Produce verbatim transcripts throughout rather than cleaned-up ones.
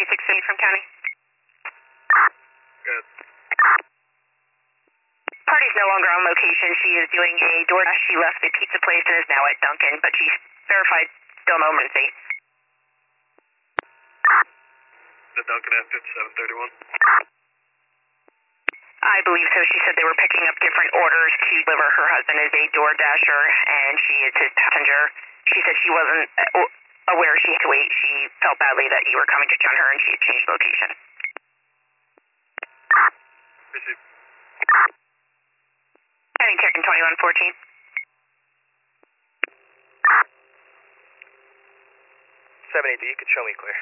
twenty-six fifty from county. Good. Party's no longer on location. She is doing a DoorDash. She left the pizza place and is now at Dunkin', but she's verified still no emergency. The Dunkin' at fifty-seven thirty-one? I believe so. She said they were picking up different orders to deliver. Her husband is a DoorDasher, and she is his passenger. She said she wasn't aware she had to wait. She felt badly that you were coming to check on her, and she had changed location. Received. Heading check in twenty-one fourteen. seven eighty, you can show me clear.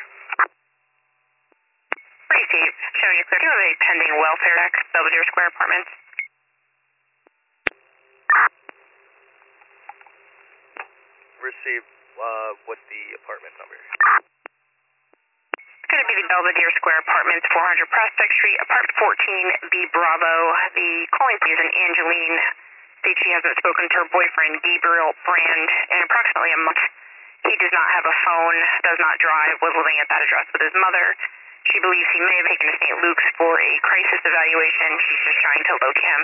Received. Showing you clear. Do you have a pending welfare check, Belvedere Square Apartments? Received. Uh, what's the apartment number? It's going to be the Belvedere Square Apartments, four hundred Prospect Street, apartment fourteen, B Bravo. The calling is an Angeline. States she hasn't spoken to her boyfriend, Gabriel Brand, in approximately a month. He does not have a phone, does not drive, was living at that address with his mother. She believes he may have taken to Saint Luke's for a crisis evaluation. She's just trying to locate him.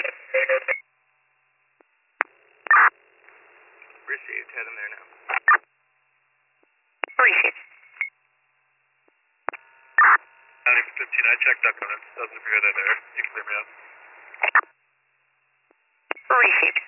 Received. Head in there now. Received. County fifteen, I checked Dunkin'. Doesn't appear they're there. You can clear me out. Received.